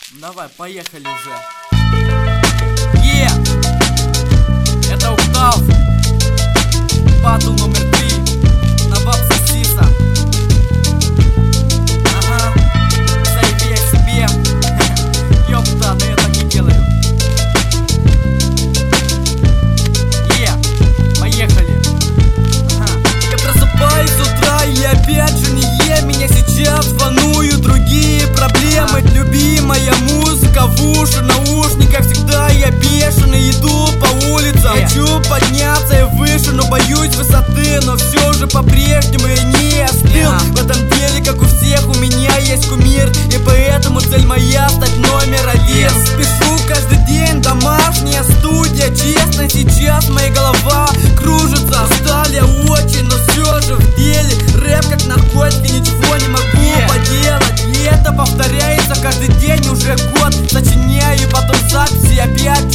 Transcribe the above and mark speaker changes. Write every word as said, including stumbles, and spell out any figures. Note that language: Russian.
Speaker 1: Давай, поехали уже. Е! Это Уктав. Батл номер три. На бабса Сиса. Ага. Зайди к себе. Ёпта, да я так и делаю. Е! Поехали. Ага. Я просыпаюсь с утра и опять же не ем. Меня сейчас волнуют другие проблемы. Любимая музыка в уши, наушниках всегда я бешеный. Иду по улицам, yeah. Хочу подняться и выше, но боюсь высоты. Но все же по-прежнему я не остыл, yeah. В этом деле, как у всех, у меня есть кумир. И поэтому цель моя стать номер один, yeah. Спешу каждый день, домашняя студия. Честно, сейчас моя голова кружится. Устали очень, но все же в деле. Рэп как наркотики, ничего не могу yeah. поделать. И это повторяется каждый день уже год. Сочиняю, потом записи опять